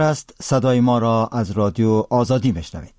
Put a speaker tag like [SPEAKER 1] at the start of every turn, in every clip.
[SPEAKER 1] است. صدای ما را از رادیو آزادی میشنوید.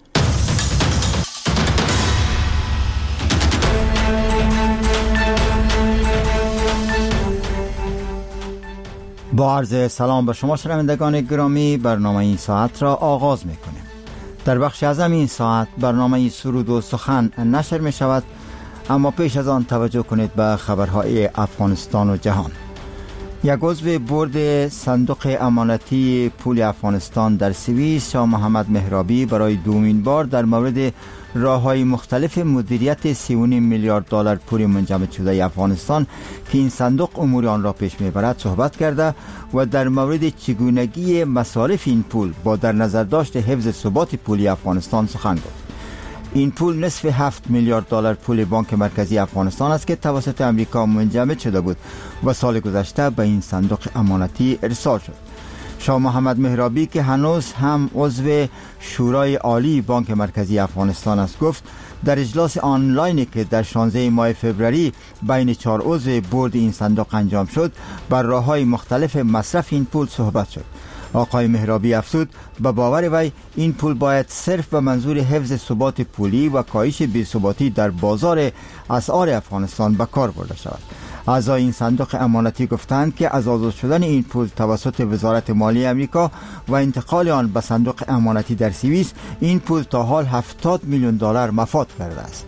[SPEAKER 1] با عرض سلام به شما شنوندگان گرامی، برنامه این ساعت را آغاز میکنیم. در بخش اعظم این ساعت برنامه سرود و سخن نشر می شود، اما پیش از آن توجه کنید به خبرهای افغانستان و جهان. یک عضو بورد صندوق امانتی پول افغانستان در سوئیس، شاه محمد مهرابی، برای دومین بار در مورد راه‌های مختلف مدیریت 3.5 میلیارد دلار پول منجمد شده افغانستان که این صندوق امور آن را پیش میبرد صحبت کرده و در مورد چگونگی مصارف این پول با در نظر داشت حفظ ثبات پولی افغانستان سخن گفت. این پول نصف 7 میلیارد دلار پول بانک مرکزی افغانستان است که توسط امریکا منجمد شده بود و سال گذشته به این صندوق امانتی ارسال شد. شاه محمد مهرابی که هنوز هم عضو شورای عالی بانک مرکزی افغانستان است گفت در اجلاس آنلاینی که در 16 ماه فوریه بین 4 عضو بورد این صندوق انجام شد بر راه‌های مختلف مصرف این پول صحبت شد. آقای مهرابی افزود به باور وی این پول باید صرف به منظور حفظ ثبات پولی و کاهش بی‌ثباتی در بازار اسعار افغانستان به کار برده شود. اعضای این صندوق امانتی گفتند که از آزاد شدن این پول توسط وزارت مالیه امریکا و انتقال آن به صندوق امانتی در سوئیس، این پول تا حال 70 میلیون دلار مفاد کرده است.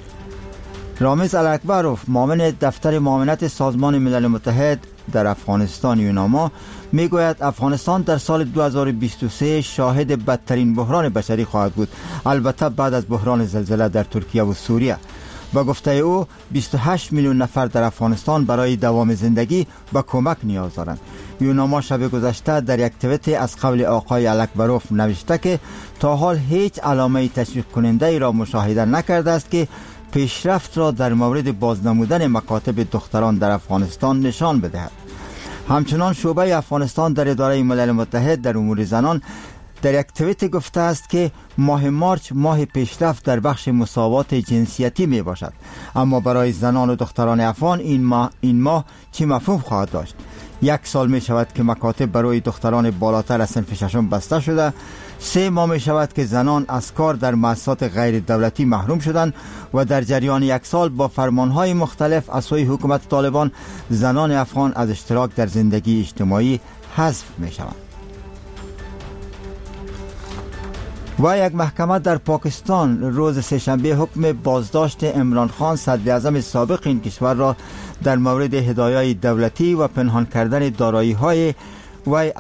[SPEAKER 1] رامز الاکبروف، معاون دفتر معاونت سازمان ملل متحد در افغانستان یوناما، میگوید افغانستان در سال 2023 شاهد بدترین بحران بشری خواهد بود، البته بعد از بحران زلزله در ترکیه و سوریه. با گفته او 28 میلیون نفر در افغانستان برای دوام زندگی به کمک نیاز دارند. یوناما شب گذشته در یک توییت از قول آقای الاکبروف نوشته که تا حال هیچ علامه تشویق کننده ای را مشاهده نکرده است که پیشرفت را در مورد بازنمودن مکاتب دختران در افغانستان نشان بدهد. همچنان شعبه افغانستان در اداره ملل متحد در امور زنان در یک توییت گفته است که ماه مارچ ماه پیشرفت در بخش مساوات جنسیتی می باشد، اما برای زنان و دختران افغان این ماه چه مفهوم خواهد داشت؟ 1 سال می شود که مکاتب برای دختران بالاتر از صنف ششم بسته شده، 3 ماه می شود که زنان از کار در مؤسسات غیر دولتی محروم شدند و در جریان 1 سال با فرمانهای مختلف از سوی حکومت طالبان زنان افغان از اشتراک در زندگی اجتماعی حذف می شوند. و یک محکمه در پاکستان روز سه‌شنبه حکم بازداشت عمران خان صدر اعظم سابق این کشور را در مورد هدایای دولتی و پنهان کردن دارایی‌های وی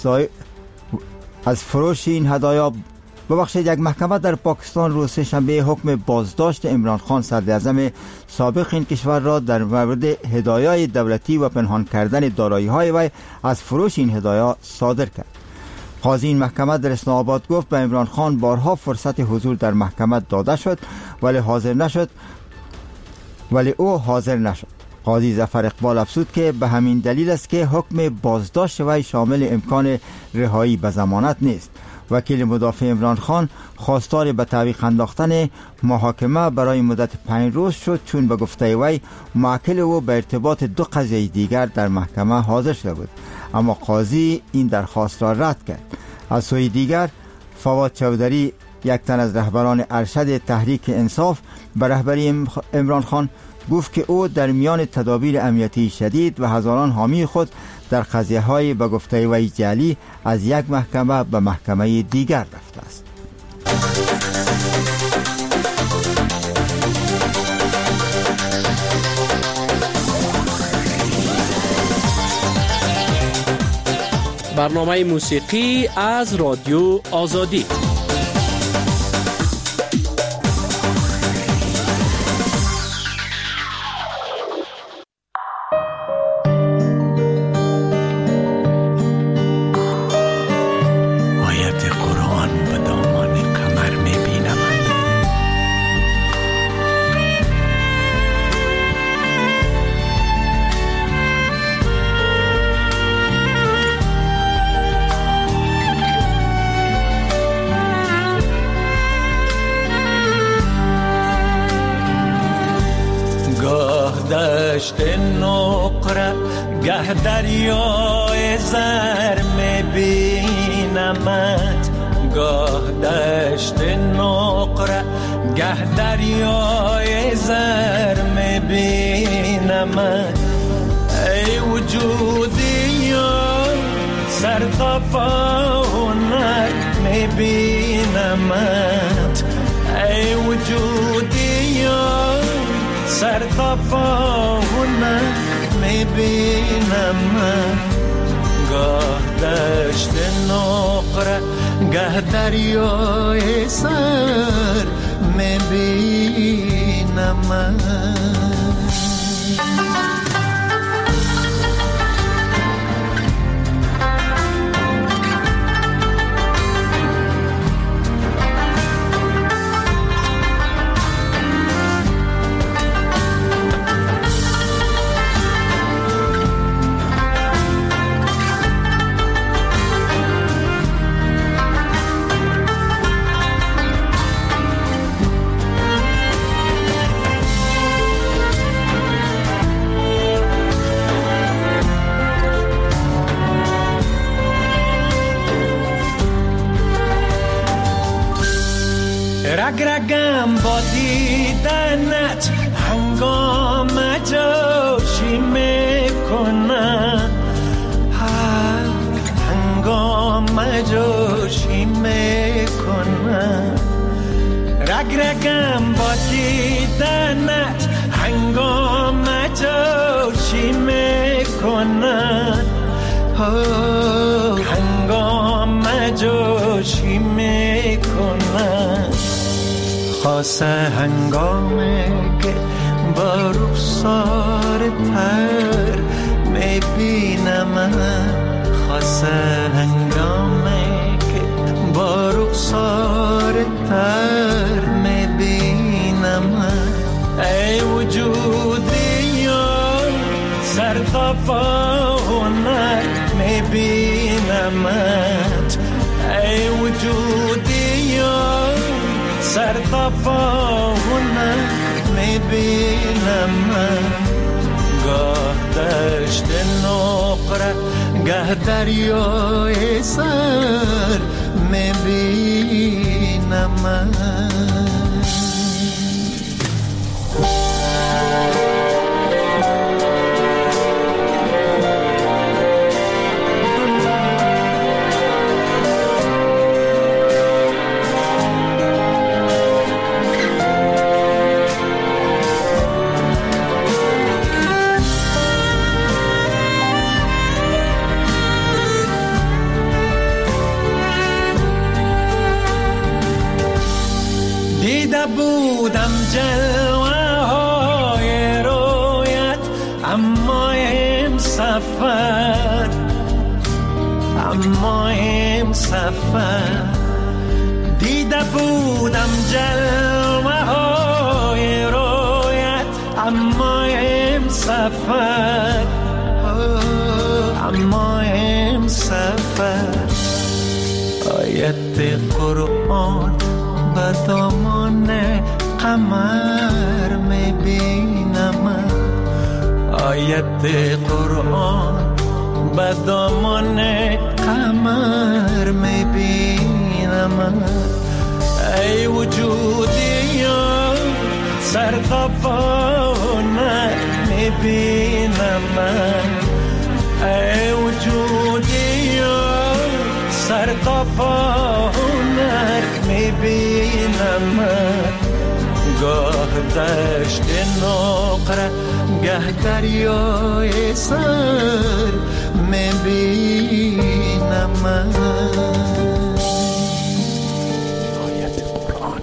[SPEAKER 1] از فروش این هدایا یک محکمه در پاکستان روز سه‌شنبه حکم بازداشت عمران خان صدر اعظم سابق این کشور را در مورد هدایای دولتی و پنهان کردن دارایی‌های وی از فروش این هدایا صادر کرد. قاضی این محکمه در اسلام آباد گفت به عمران خان بارها فرصت حضور در محکمه داده شد ولی او حاضر نشد. قاضی ظفر اقبال افزود که به همین دلیل است که حکم بازداشت وی شامل امکان رهایی به ضمانت نیست. وکیل مدافع عمران خان خواستار به تعویق انداختن محاکمه برای مدت 5 روز شد، چون به گفته وی موکل او به ارتباط 2 قضیه دیگر در محکمه حاضر شده بود، اما قاضی این درخواست را رد کرد. از سوی دیگر فواد چودری، یک تن از رهبران ارشد تحریک انصاف، به رهبری عمران خان گفت که او در میان تدابیر امنیتی شدید و هزاران حامی خود در قضیه‌های به گفته وی جعلی از یک محکمه به محکمه دیگر رفته است.
[SPEAKER 2] برنامه موسیقی از رادیو آزادی.
[SPEAKER 3] دشت نقره گه دریای زر میبینم، بینمت، گاه دشت نقره گه دریای زر میبینمت. ای وجودی یار سر تا پا هنر میبینمت. ای وجودی یار سر تا پا هنر میبینمت. گاه دشت نقره گه دریای سر میبینمت. رگرگم با دیدنت هنگام جوشی میکنم، هنگام جوشی میکنم. رگرگم با دیدنت هنگام جوشی میکنم، هنگام جوشی میکنم. خاصه هنگامی که با رخسار تر میبینم، خاصه هنگامی که با رخسار تر میبینم. ای وجودی یار سر تا پا هنر میبینمت. ای وجودی یار سر تا پا هنر میبینمت. گاه دشت نقره گه دریای سر میبینمت. دیده بودم جلوه های رویت، اما این سفر دیده بودم جلوه های رویت، اما این سفر آیت قرآن به دامان قمر میبینم. آیت قرآن به دامان قمر میبینم. ای وجودی یار سر تا پا هنر میبینم. ای وجودی یار سر تا پا هنر میبینم. گاه دشت نقره گه دریای سر میبینم.
[SPEAKER 2] آیت قرآن.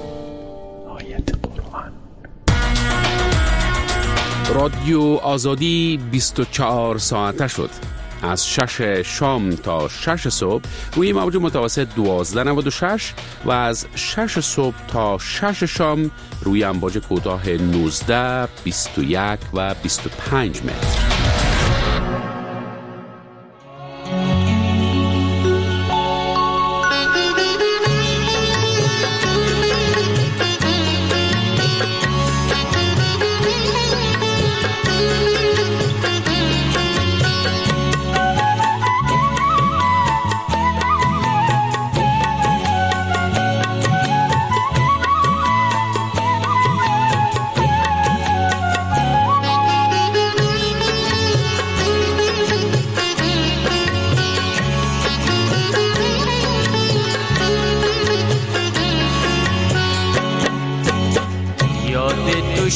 [SPEAKER 2] رادیو آزادی 24 ساعته شد. از 6 شام تا 6 صبح روی موج متوسط 1296 و از 6 صبح تا 6 شام روی امواج کوتاه 19، 21 و 25 متر.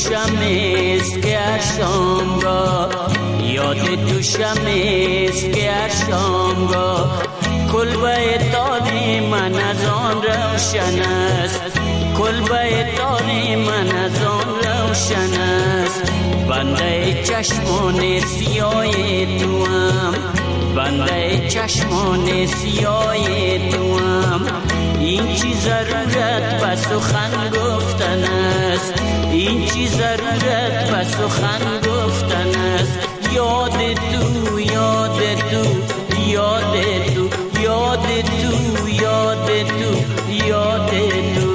[SPEAKER 4] شمعست که هر شامگاه، یاد تو شمعست که هر شامگاه، کلبه تاری من از آن روشن است، کلبه تاری من از آن روشن است. بنده چشمان سیاه تو هم، بنده چشمان سیاه تو هم، این چی ضرورت به سخن گفتن است، این چی ضرورت به سخن گفتن است. یاد تو یاد تو یاد تو یاد تو یاد تو یاد تو.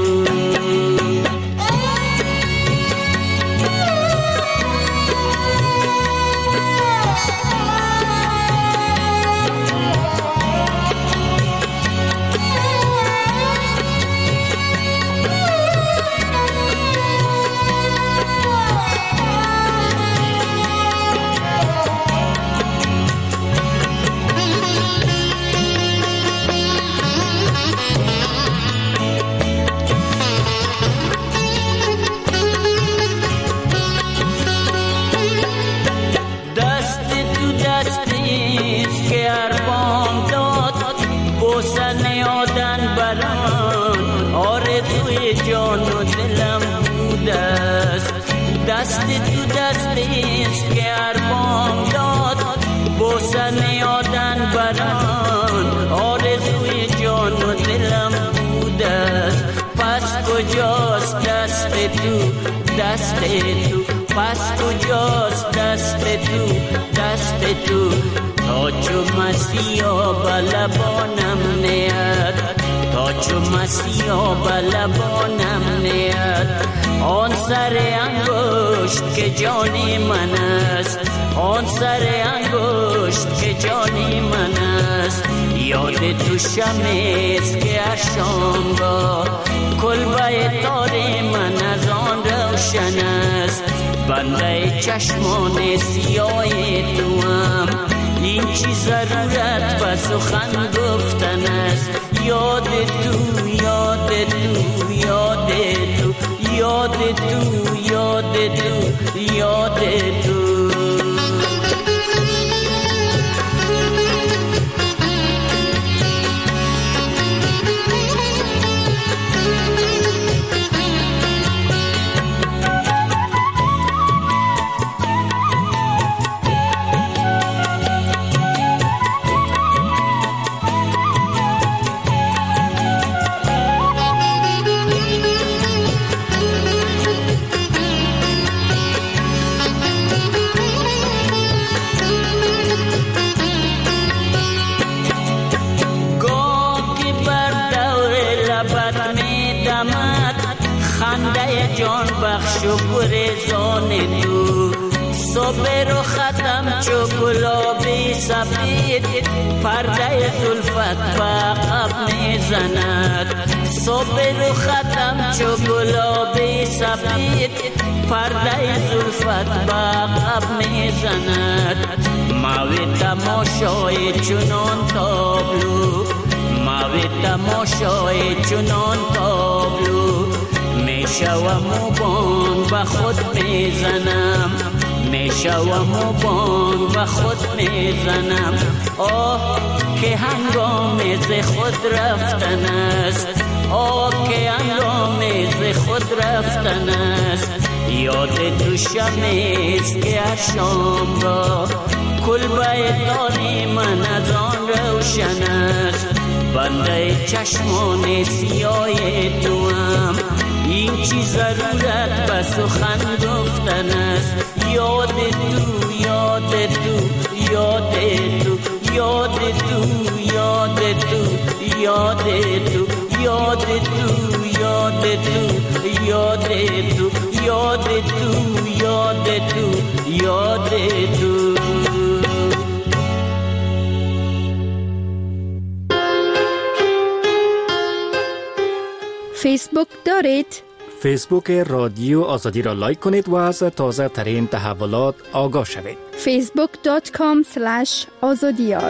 [SPEAKER 4] دست تو دستیست که اربام داد، بوسن یادن بران آرزوی جان و دلم بود است. پس کجاست دست تو دست تو، پس کجاست دست تو دست تو. تا چو مسیحا به لبانم نیاد، تا چو مسیحا به لبانم نیاد. آن سر انگشت که جانی من است، آن سر انگشت که جانی من است. یاد تو شمعست که هر شامگاه، کلبه تاری من از آن روشن است. بنده چشمان سیاه تو هم، این چی ضرورت به سخن گفتن است. یاد تو یاد تو یاد تو یاد تو یاد تو یاد تو. جان بخش و گریزان تو، صبح رو ختم چو گلابی سفید، پرده زلفت به عقب میزند. صبح رو ختم چو گلابی سفید، پرده زلفت به عقب میزند. موی تماشای چنان تابلو، موی تماشای چنان تابلو. میشوم و بانگ به خود میزنم، میشوم و بانگ به خود میزنم. آه که هنگام ز خود رفتن است، آه که هنگام ز خود رفتن است. یاد تو شمعست که هر شامگاه، کلبه تاری من از آن روشن است. بنده چشمان سیاه تو هم، این چی ضرورت به سخن گفتن است. یاد تو یاد تو یاد تو یاد تو یاد تو یاد تو یاد تو یاد تو یاد تو یاد تو یاد تو یاد تو.
[SPEAKER 5] فیسبوک دارید؟
[SPEAKER 6] فیسبوک رادیو آزادی را لایک کنید و از تازه ترین تحولات آگاه شوید.
[SPEAKER 5] facebook.com/azadiyar.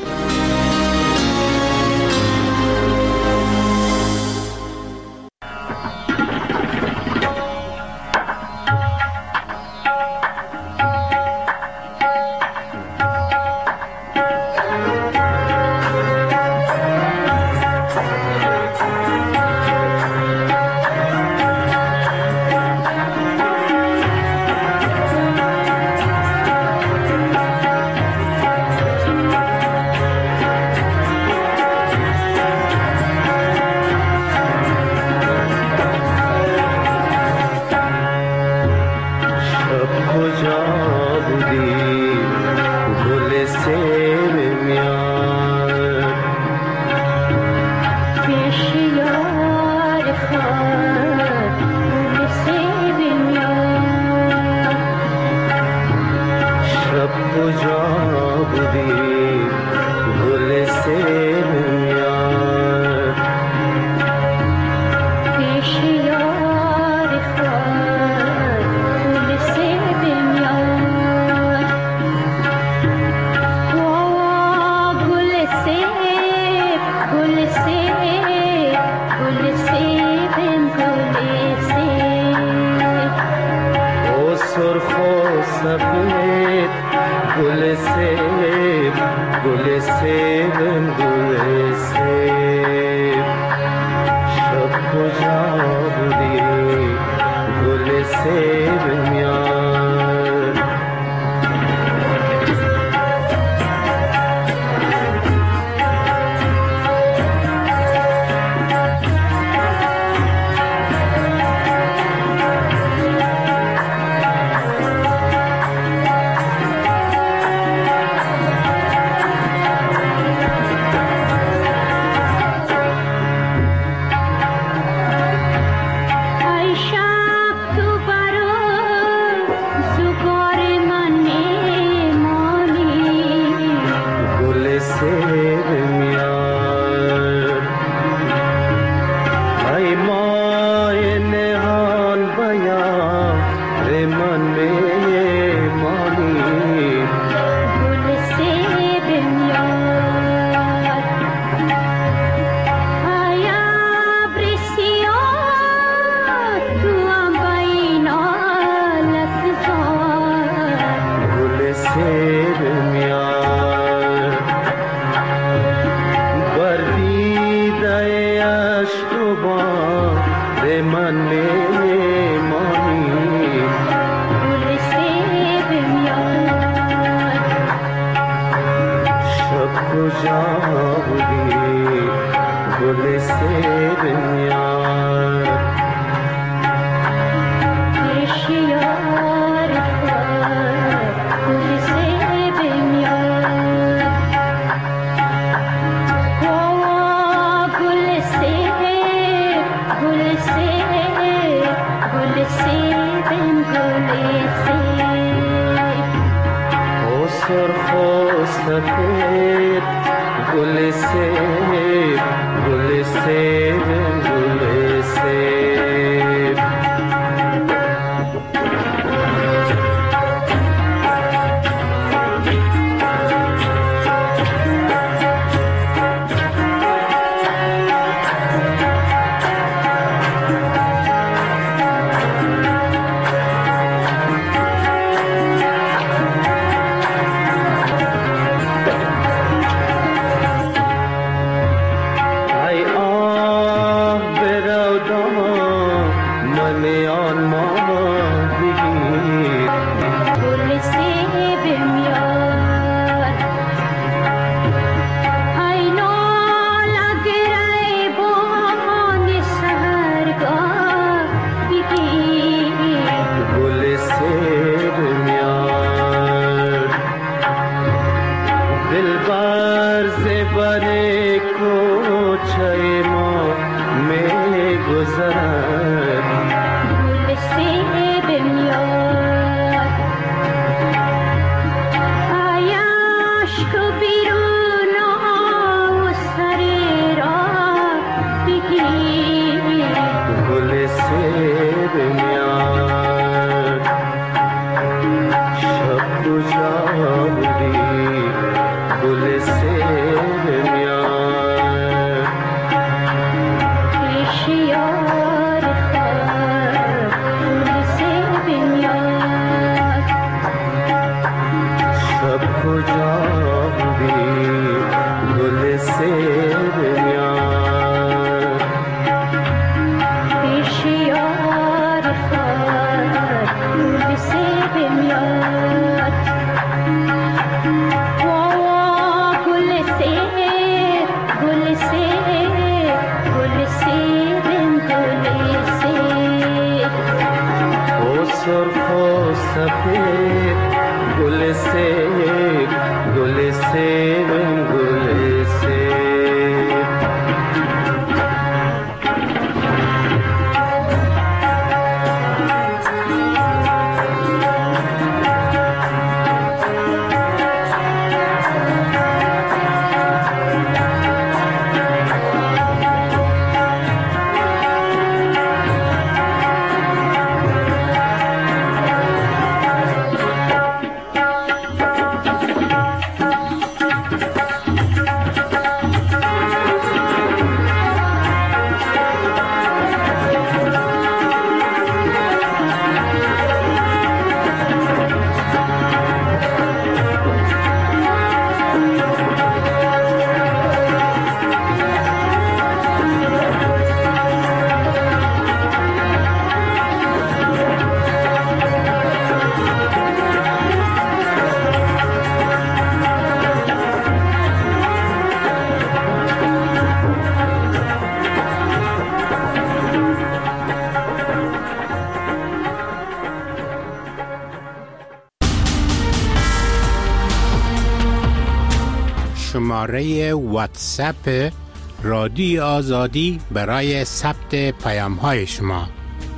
[SPEAKER 5] شماره واتساپ رادیو آزادی برای ثبت پیام‌های شما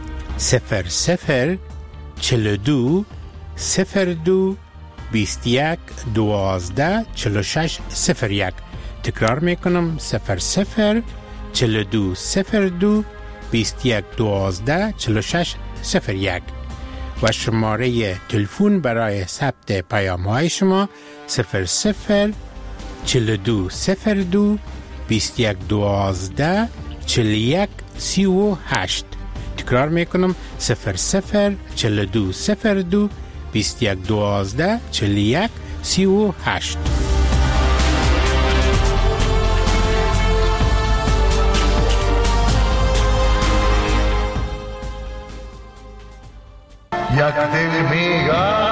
[SPEAKER 5] 00 42 02 21 12 46 01. تکرار میکنم 00 42 02 21 12 46 01 و شماره تلفن برای ثبت پیام‌های شما 00 42 02 21 12 41 38. تکرار میکنم 00 42 02 21 12 41 38.
[SPEAKER 7] یک دل میگه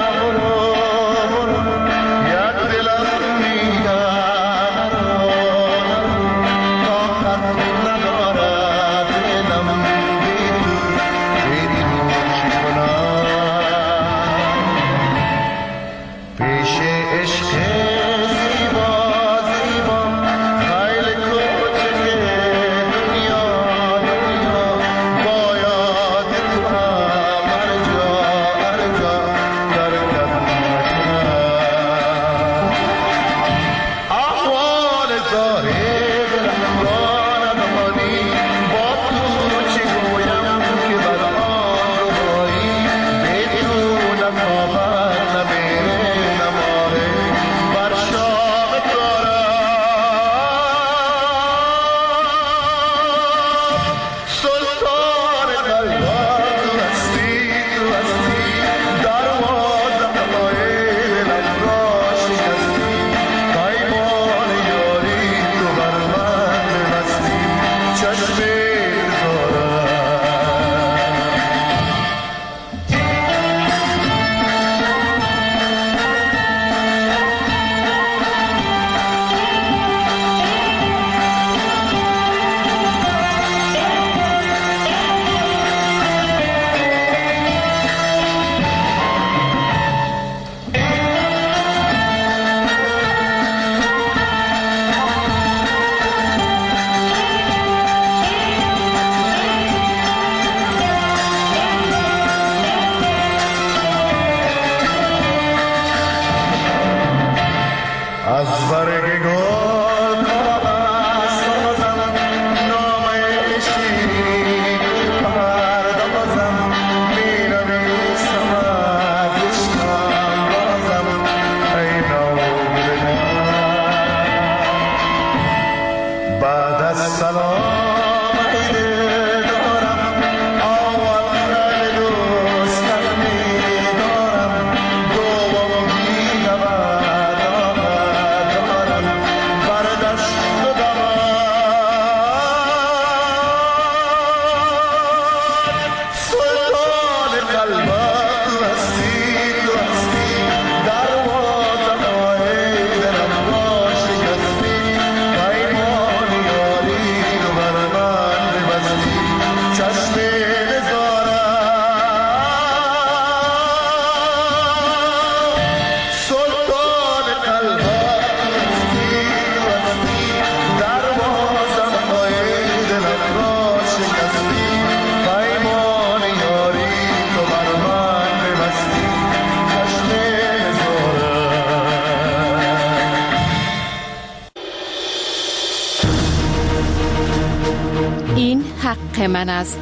[SPEAKER 8] من است.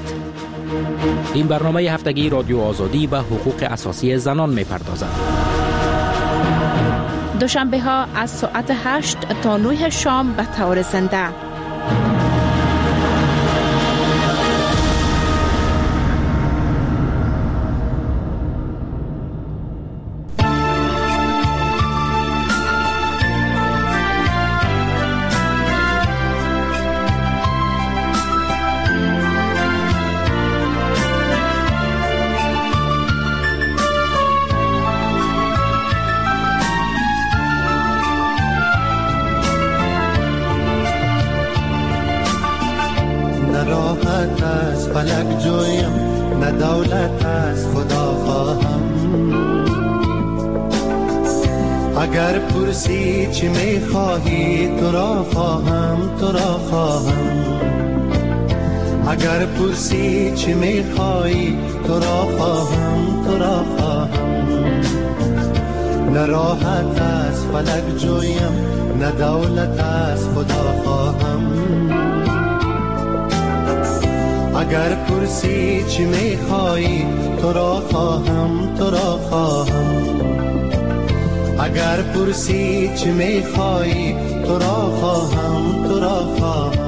[SPEAKER 6] این برنامه هفتگی رادیو آزادی و حقوق اساسی زنان می‌پردازد.
[SPEAKER 8] دوشنبه ها از ساعت 8 تا 9 شام به طور زنده.
[SPEAKER 3] فلک جویم نه دولت از خدا خواهم، اگر پرسی چی میخواهی تو را خواهم، تو را خواهم. اگر پرسی چی میخواهی تو را خواهم، تو را خواهم. نه راحت از فلک جویم، نه دولت از خدا خواهم. اگر پرسی چی میخواهی تو را خواهم، تو را خواهم. اگر پرسی چی میخواهی تو را خواهم، تو را خواهم.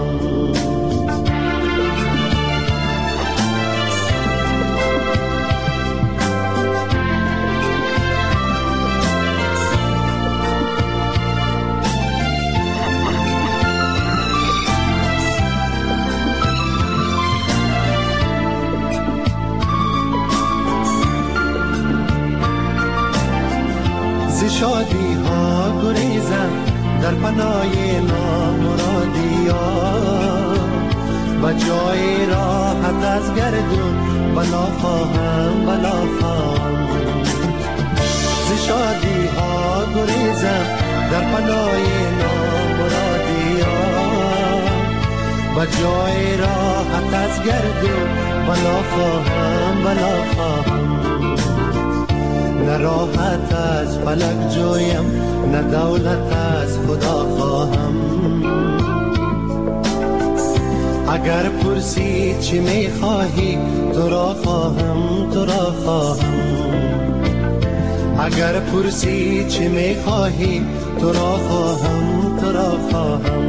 [SPEAKER 3] شادی ها گریزم در پناه نامرادی ها، و جای راحت از گردون بلا خواهم، بلا خواهم. ز شادی ها گریزم در پناه نامرادی ها، و جای راحت از گردون بلا خواهم، بلا خواهم. نه راحت از فلک جویم، نه دولت از خدا خواهم. اگر پرسی چی میخواهی تو را خواهم، تو را خواهم. اگر پرسی چی میخواهی تو را خواهم، تو را خواهم.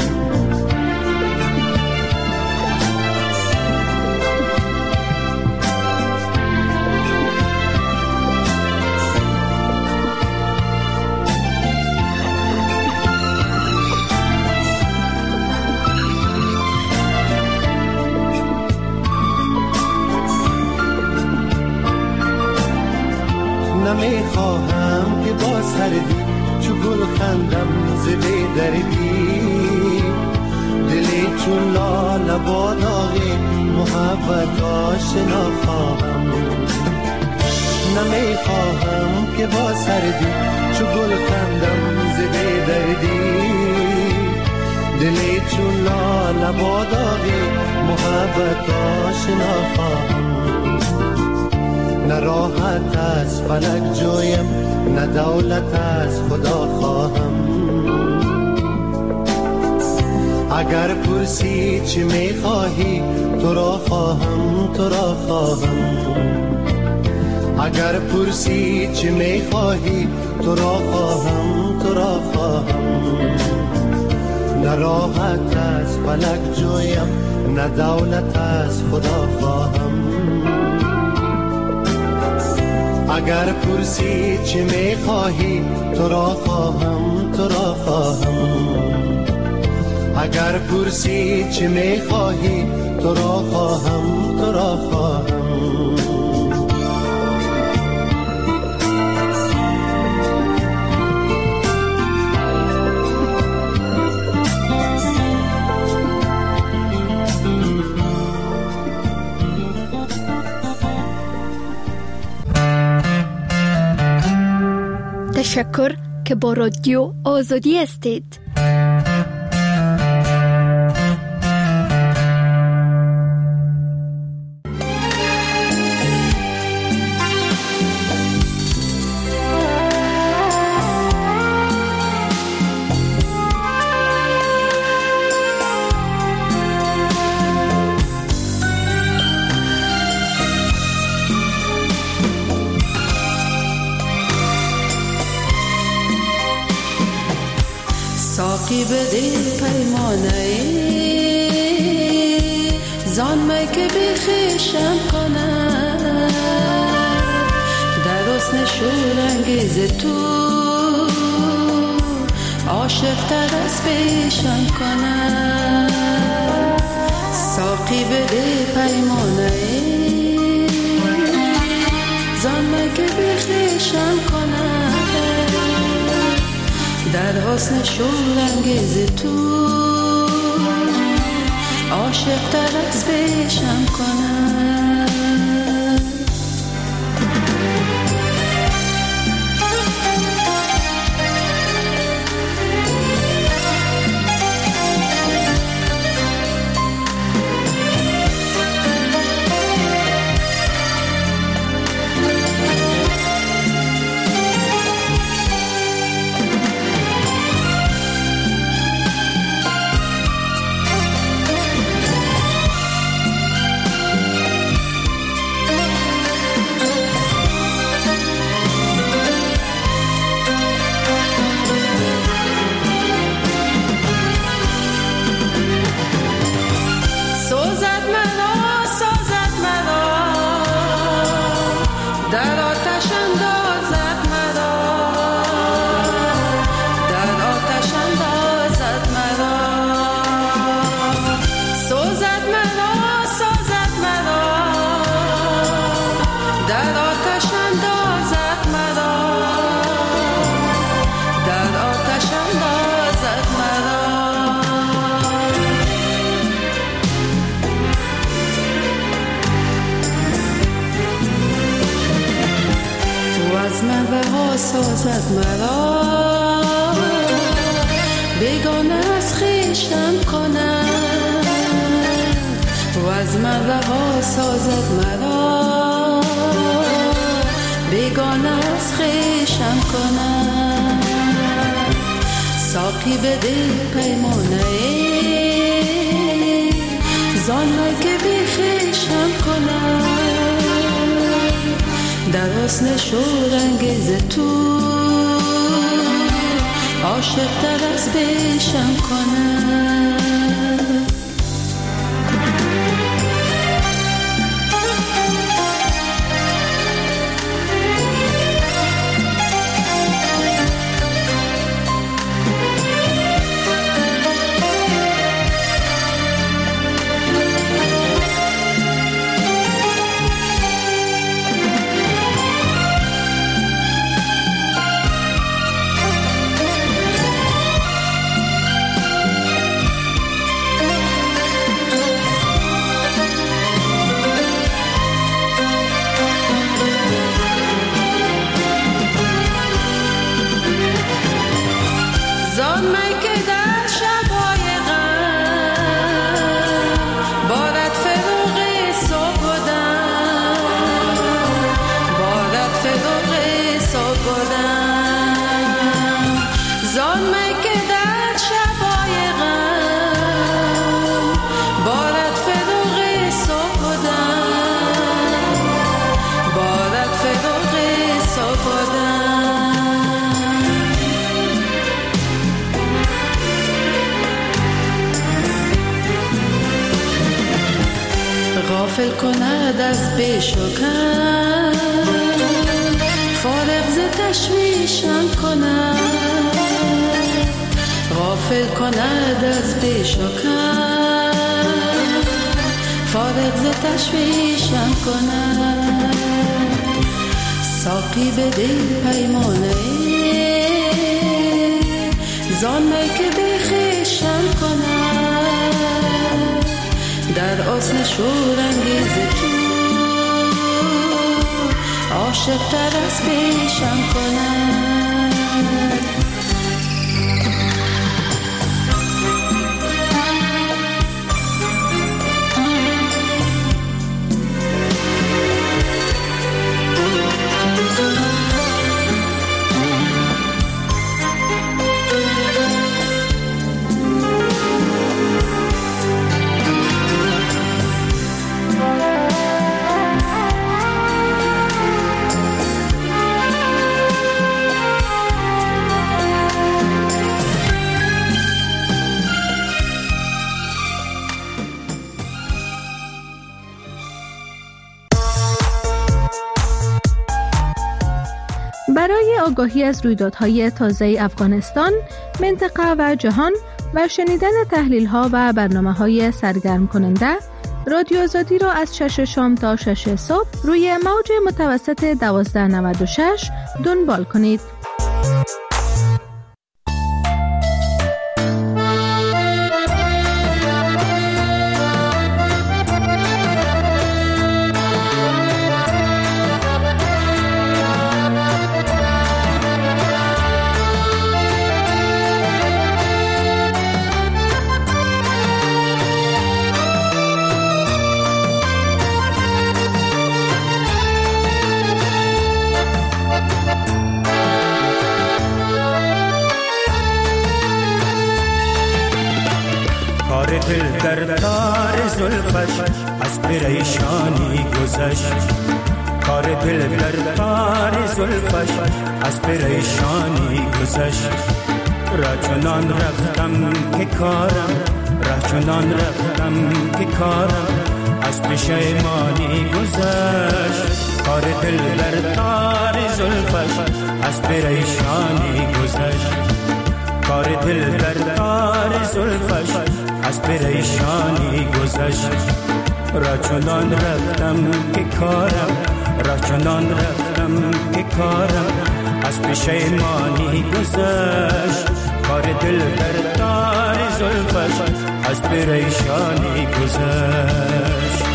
[SPEAKER 3] نمیخواهم که با سردی چو گل خندم ز بی دردی، دلی چون لاله با داغ محبت آشنا خواهم. نمیخواهم که با سردی چو گل خندم ز بی دردی، دلی چون لاله با داغ محبت آشنا خواهم. نه راحت از فلک جویم، نه دولت از خدا خواهم. اگر پرسی چی میخواهی تو را خواهم، تو را خواهم. اگر پرسی چی میخواهی تو را خواهم، تو را خواهم. نه راحت از فلک جویم، نه دولت از خدا خواهم. اگر پرسی چی میخواهی تو را خواهم، تو را خواهم. اگر پرسی چی میخواهی تو را خواهم، تو را خواهم.
[SPEAKER 9] تشکر که با رادیو آزادی هستید.
[SPEAKER 10] ساقی بده پیمانه زان می که بخیشم کنم، در حسن شورانگیز تو عاشق تر از پیشم کنم. ساقی بده پیمانه زان می که بخیشم کنم، در حسن شورانگیز تو عاشق تر از پیشم کنم. سازد مرا، بیگانه از خویشم کند و از من رها سازد مرا، بیگانه از خویشم کند. ساقی به دل پیمانه زان که بی خویشم کند، در حسن شورانگیز تو عاشق تر از پیشم کند. غافل کند از بیشکن، فارغ ز تشویشم کند. غافل کند از بیشکن، فارغ ز تشویشم کند. ساقی به دل پیمانه زان می که بی خویشم کند، در حسن شورانگیز تو عاشق تر از پیشم کند.
[SPEAKER 8] برای آگاهی از رویدادهای تازه افغانستان، منطقه و جهان و شنیدن تحلیل‌ها و برنامه‌های سرگرم کننده، رادیو آزادی را از 6 شام تا 6 صبح روی موج متوسط 1296 دنبال کنید.
[SPEAKER 11] دل در تار زلفش از پریشانی گذشت، کار دل در تار زلفش از پریشانی گذشت. راچنان رفتم که کارم، راچنان رفتم که کارم از پشیمانی گذشت. کار دل در تار زلفش از پریشانی گذشت، کار دل در تار زلفش از پریشانی گذشت. راچنان رفتم که کارم، راچنان رفتم که کارم از پشیمانی گذشت. کار دل در تار زلفش از پریشانی گذشت.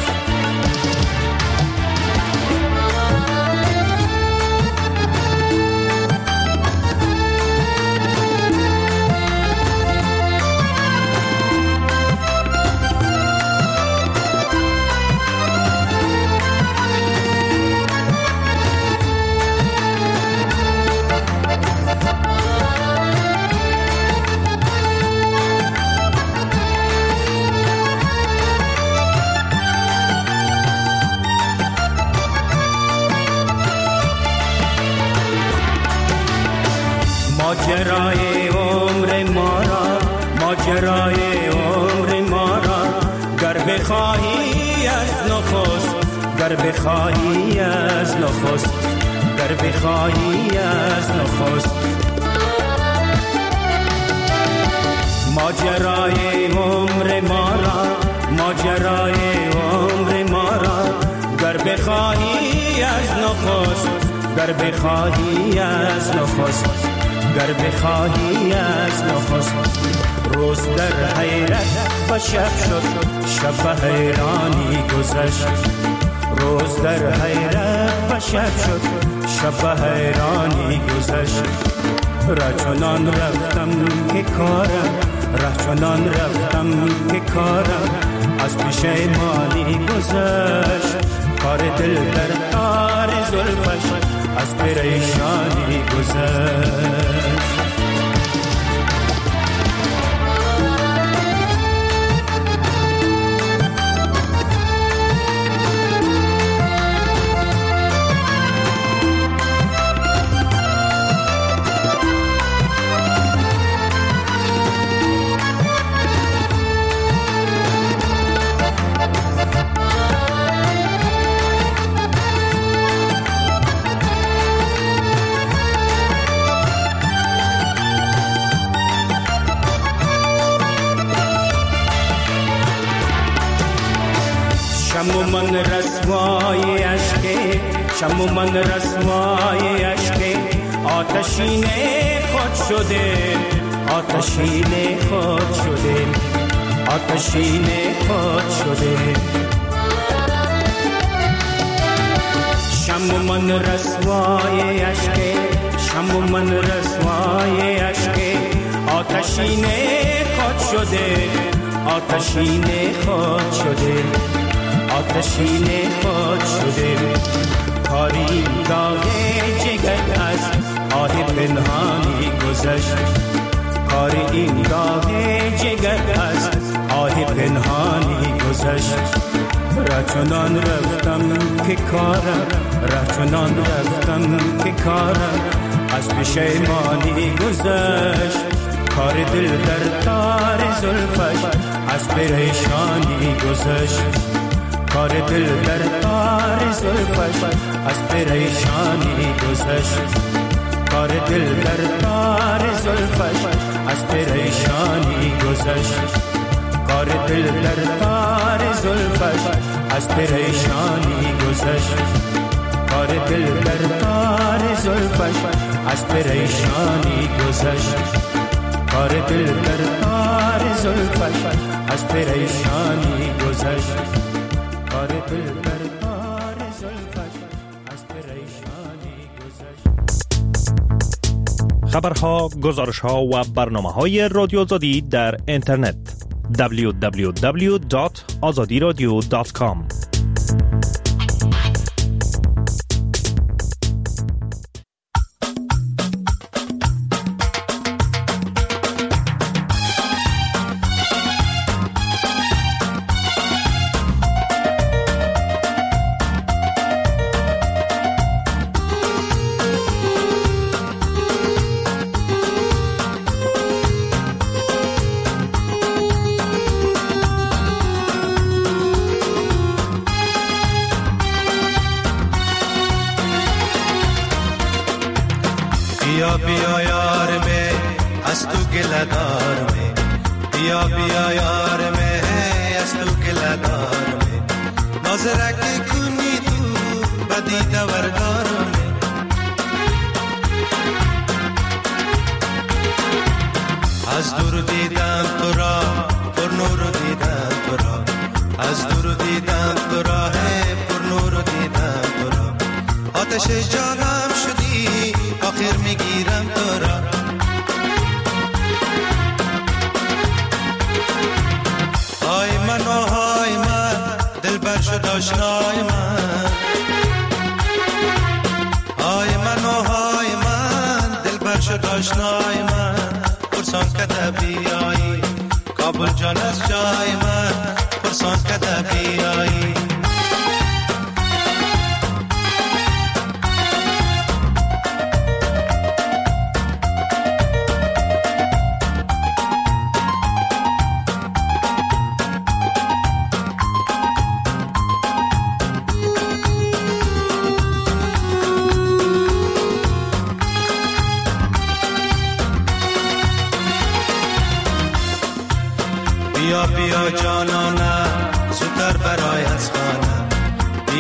[SPEAKER 11] ماجرای عمر ما را، ماجرای عمر ما را گر بخواهی از نخست، گر بخواهی از نخست، گر بخواهی از نخست. ماجرای عمر ما را، ماجرای عمر ما را گر بخواهی از نخست، گر بخواهی از نخست، گر بخواهی از نخست. روز در حیرت و شب شد، شب حیرانی گذشت. روز در حیرت و شب شد، شب حیرانی گذشت. رچنان رفتم که کارم، رچنان رفتم که کارم از پشیمانی گذشت. کار دل در تار زلفش از پریشانی گذشت. شم من رسوای عشق، شم من رسوای عشق آتشین خود شده، آتشین خود شده، آتشین خود شده. شم من رسوای عشق، شم من رسوای عشق آتشین خود شده، آتشین خود شده، آتشین خود شده. کاری داغ جگر از آه پنهانی گذشت، کاری این داغ جگر از آه پنهانی گذشت. رچنان رفتم که کارم، رچنان رفتم که کارم از پشیمانی گذشت. کار دل در تار زلفش از پریشانی گذشت. کار دل در تار زلفش از پریشانی گذشت. کار دل در تار زلفش از پریشانی گذشت. کار دل در تار زلفش از پریشانی گذشت. کار دل در تار زلفش از پریشانی گذشت. کار دل در تار زلفش از پریشانی گذشت. کار دل در تار زلفش از پریشانی گذشت.
[SPEAKER 12] خبرها، گزارشها و برنامه‌های رادیو آزادی در اینترنت www.azadiradio.com.
[SPEAKER 3] بیا بیا یار میں از تو گلہ دار میں، بیا بیا یار میں از تو گلہ دار میں. نظرہ کے کنی تو بدی دوردار میں. از دور دیدم تو را پر نور دیدم تو را، از دور دیدم تو را ہے پر نور دیدم تو را. آتش جانم شدی آخر میگیرم تو را. های من و های من دل بر شد آشنای من. های من و های من دل بر شد آشنای من. پرسان کده بیایی کابل جان از جای من. پرسان کده بیایی.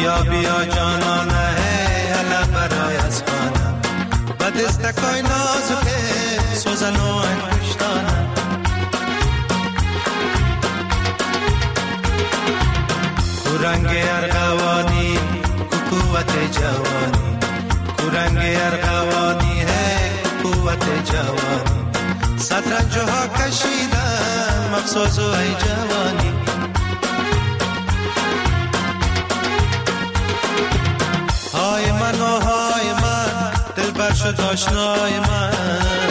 [SPEAKER 3] بیا بیا جانانه هلا برای از خانم و دستکای نازکه سوزن و انگشتانه رنگ ارغوانی قوت جوانی رنگ ارغوانی ہے قوت جوانی سترنج ها کشیدم افسوس و ای جوانی های من و های من دل بر شد آشنای من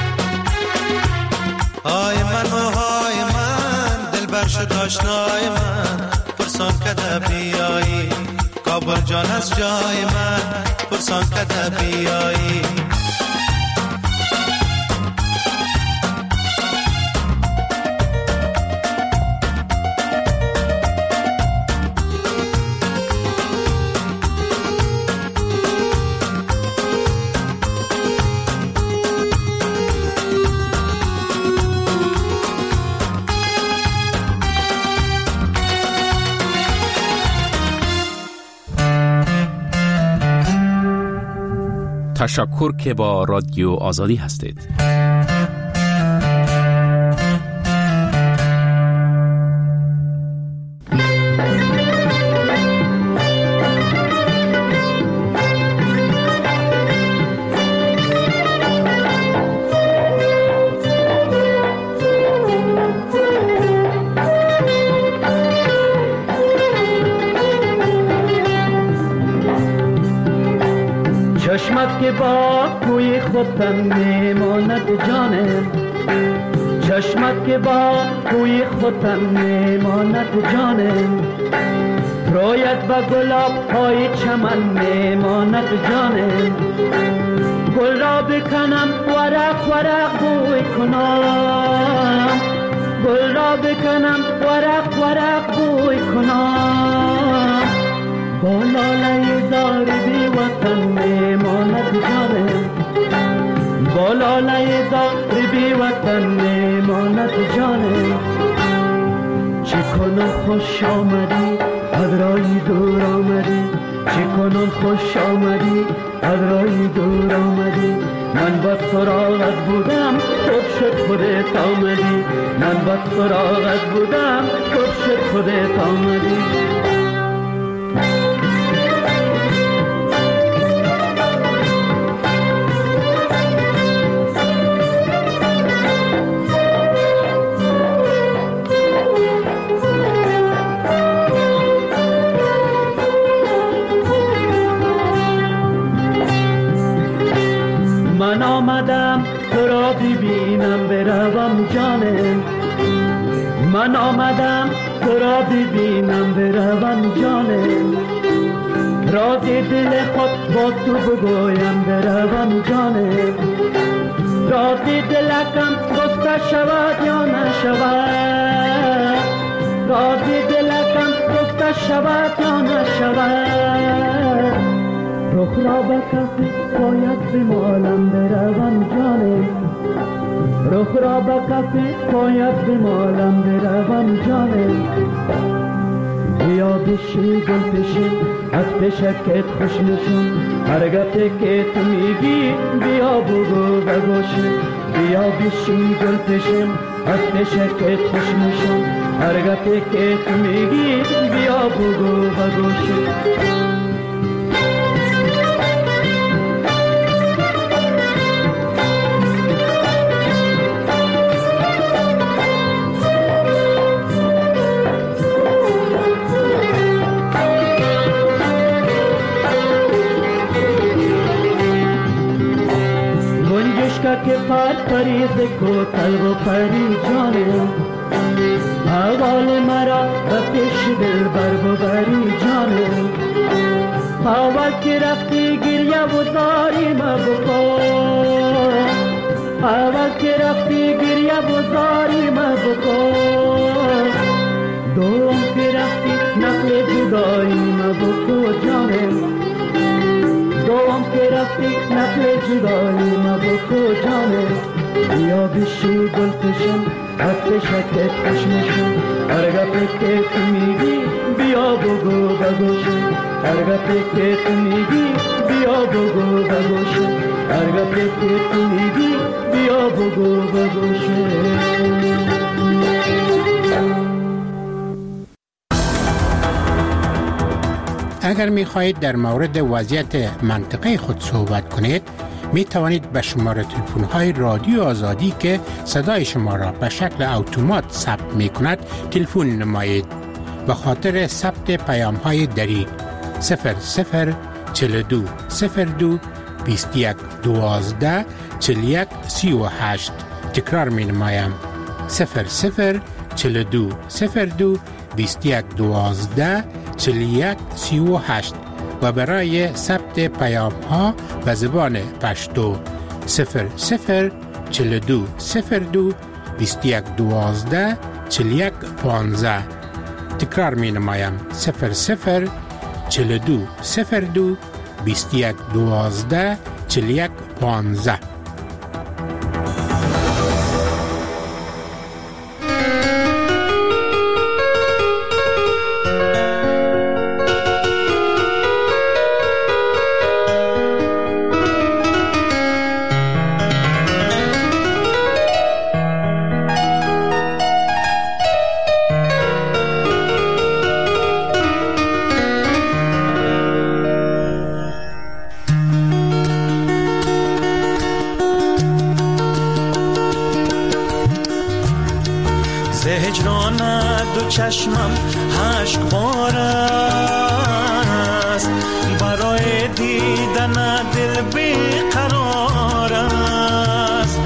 [SPEAKER 3] های من و های من دل بر شد آشنای من پرسان کده بیایی کابل جان از جای من پرسان کده بیایی
[SPEAKER 2] تشکر که با رادیو آزادی هستید.
[SPEAKER 13] چشمت که با کوی خودم میماند جانم چشمت که با کوی خودم میماند جانم رویت با گلاب های چمن میماند جانم گل را بکنم ورق ورق بوی کنم گل را بکنم ورق ورق بوی کنم با لاله زار بی وطن میماند جانم با لاله زار بی وطن میماند جانم چی کنم خوش آمدی از رای دور آمدی چی کنم خوش آمدی از رای دور آمدی من با سراغت بودم خوب شد خودت آمدی من با سراغت بودم خوب شد خودت آمدی من آمدم تو را ببینم بروم جانم من آمدم تو را ببینم بروم جانم راز دل خود با تو بگویم بروم جانم راز دلکم گفته شود یا نشود راز دلکم گفته شود یا نشود رخ را به کف پایت بمالم بروم جانم رخ را به کف پایت بمالم بروم جانم بیا بشی گل پشی از پشکت خوش نشون هر گفته که تو میگی بیا بگو بگوشم بیا بشی گل پشی از پشکت خوش نشون هر گفته که تو میگی بیا بگو بگوشم که پر پریز کو تلو پری جانم اول مرا به پیش دل بر ببری جانم اول که رفتی گریه و زاری ما بکن اول که رفتی گریه و زاری ما بکن دوم که رفتی نقل جدایی ما بکن جانم دوم که رفتی نقل جدایی ما بکو جانم بیا بشی گل پشم از پشکت خوش نشون هر گفت که تو میگی بیا بگو بگوشم هر گپی که تو میگی بیا بگو بگوشه، هر گپی که تو میگی بیا بگو بگوشه.
[SPEAKER 5] اگر می خواهید در مورد وضعیت منطقه خود صحبت کنید، می توانید به شماره تلفن های رادیو آزادی که صدای شما را به شکل اتومات ثبت می کند تلفن نمایید. به خاطر ثبت پیام های دری 0042 02 21 12 41 38. تکرار می نمایم 0042 02 21 12 41 38 و برای ثبت پیام ها به زبان پشتو 0042 02 21 12 41 15. تکرار می نمایم 0042 02 21 12 41 15.
[SPEAKER 11] چشمم عشق بار است، برای دیدن دل بیقرار است.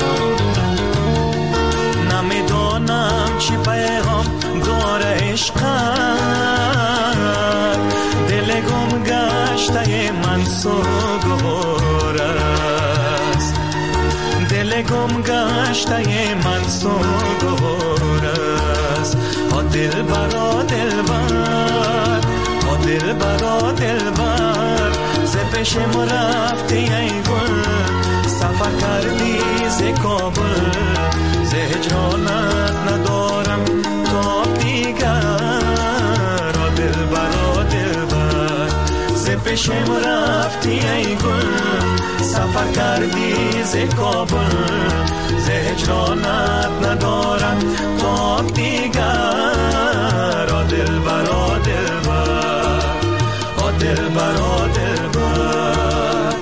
[SPEAKER 11] نمیدانم چی پیغام داره عشقت، دل گم گشته من سوگوار است، دل گم گشته من سوگوار است. دل برا دل بر، دل برا دل بر، ز پیشم رفتی ای گل، سفر کردی ز کابل، ز هجرانت ندارم تاب دیگر. دل برا دل بر، ز پیشم رفتی ای گل، سفر کردی ز کابل، ز هجرانت ندارم تاب دیگر. دل برا دل بر، دل برا دل بر.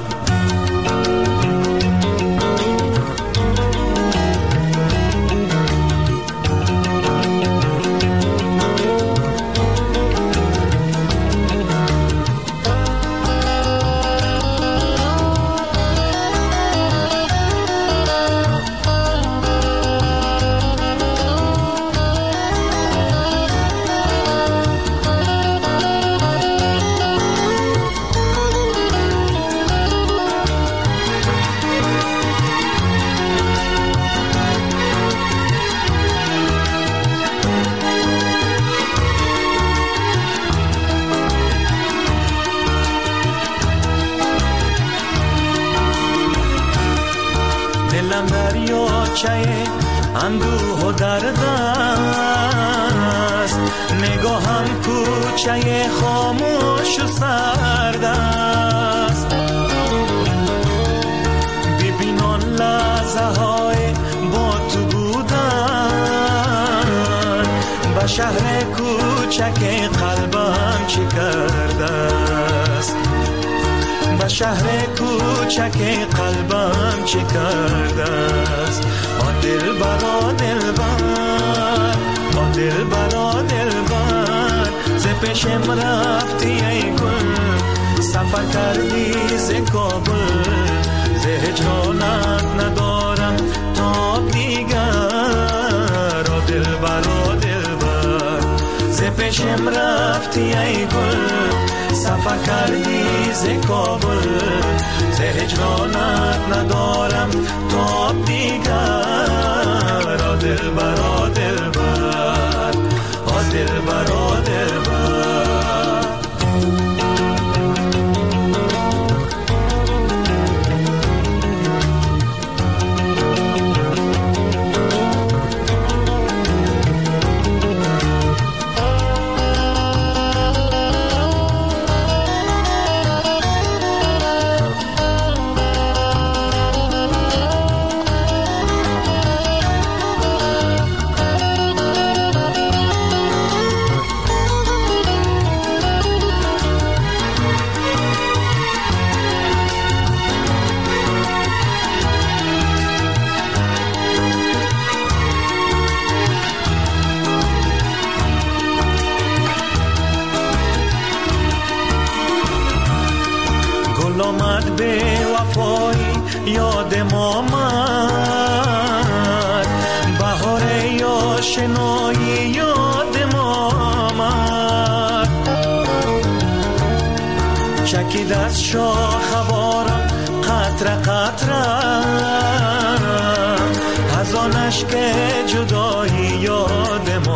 [SPEAKER 11] اندوه و درد است، نگاهم کوچه خاموش و سرد است. ببین آن لحظه های با تو بودن، به شهر کوچک قلبم چی کرده است، به شهر کوچک قلبم چی کرده است. دل برا دل بر، دل برا دل بر، ز پیشم رفتی ای گل، سفر کردی ز کابل، ز هجرانت ندارم تاب دیگر. دل برا دل بر، ز پیشم رفتی ای گل، سفر کردی ز کابل، ز هجرانت ندارم تاب دیگر. دل برا دل بر، دل برا دل بر. آمد به وفایی یادم آمد، بهار آشنایی یادم آمد، چکید از شاخ بارم قطره قطره، از آن اشک جدایی یادم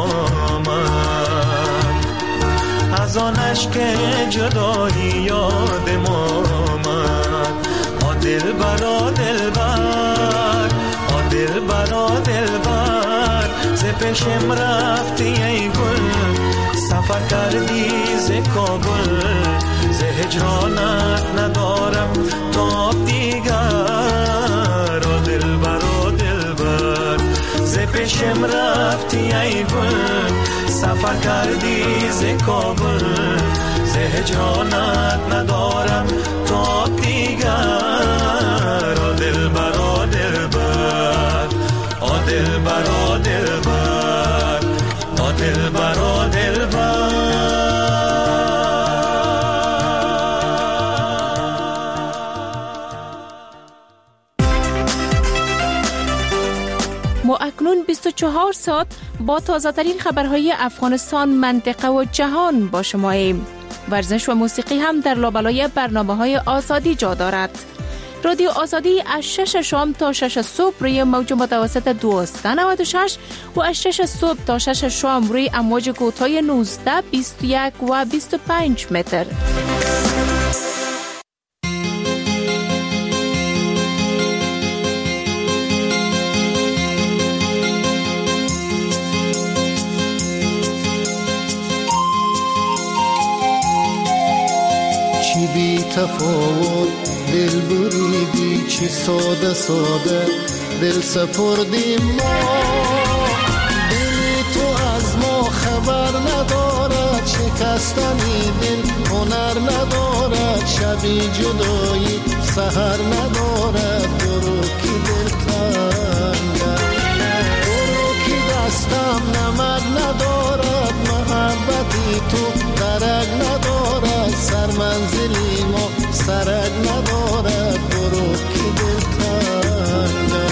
[SPEAKER 11] آمد، از آن اشک جدایی یادم آمد. آ دلبر آ دلبر، آ دلبر آ دلبر، ز پیشم رفتی ای گل، سفر کردی ز کابل، ز هجرانت ندارم تاب دیگر. آ دلبر آ دلبر، ز پیشم رفتی ای گل، سفر کردی ز کابل، ز هجرانت ندارم تاب دیگر. آ دلبر آ دلبر، آ دلبر آ دلبر، آ دلبر آ دلبر.
[SPEAKER 8] ما اکنون 24 ساعت با تازه ترین خبرهای افغانستان، منطقه و جهان با شماییم. ورزش و موسیقی هم در لابلای برنامه‌های آزادی جا دارد. رادیو آزادی از 6 شام تا 6 صبح روی موج متوسط 1296 و از 6 صبح تا 6 شام روی امواج کوتاه 19، 21 و 25 متر.
[SPEAKER 3] تفاوت دل بریدی، چی ساده ساده دل سپردیم ما، دلی تو از ما خبر ندارد، شکستنی دل هنر ندارد، شبی جدایی سحر ندارد، برو کی دل تنگه، برو کی دستم نمک ندارد، محبتی تو درک ندارد، سر منزلی ما سرک ندارد، برو کی دل تنگه.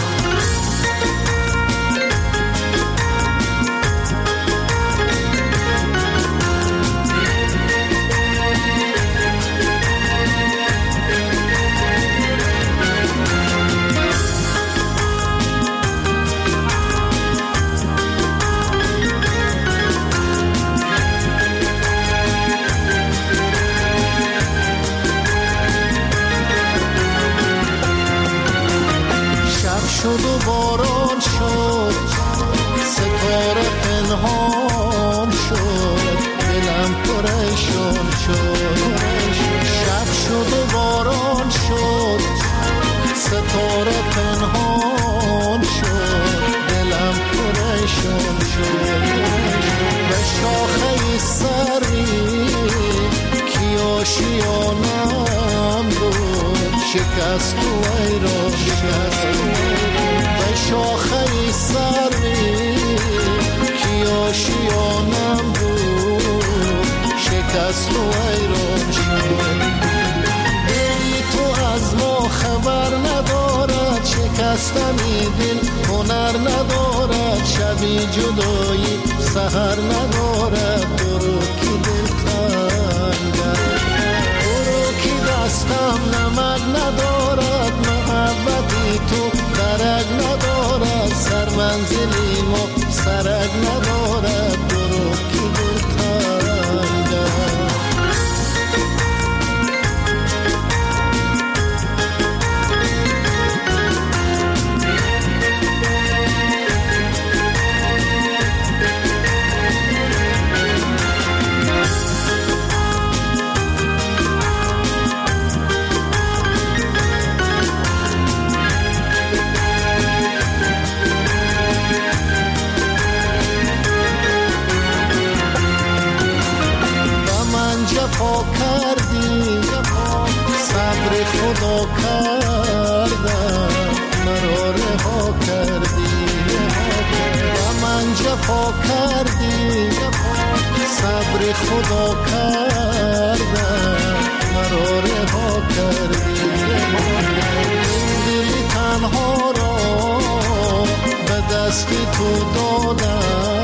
[SPEAKER 3] شد و باران شد، ستاره پنهان شد، دلم پریشان شد. شب شد و باران شد، ستاره پنهان شد، دلم پریشان شد. به شاخه سری کی آشیانم بود، شکست و ایران شکست، به شاخه سری کی آشیانم بود، شکست و ایران شد. دلی تو از ما خبر ندارد، شکستنی دل هنر ندارد، شبی جدایی سحر ندارد، برو کی دل تنگه، برو کی دستم نمک ندارد، محبتی تو درک ندارد، سر منزلی ما سرک ندارد، برو کی دل تنگه. جفا کردی، صبر خدا کردم، مرا رها کردی، و من جفا کردی، صبر خدا کردم، مرا رها کردی. دست تو دادم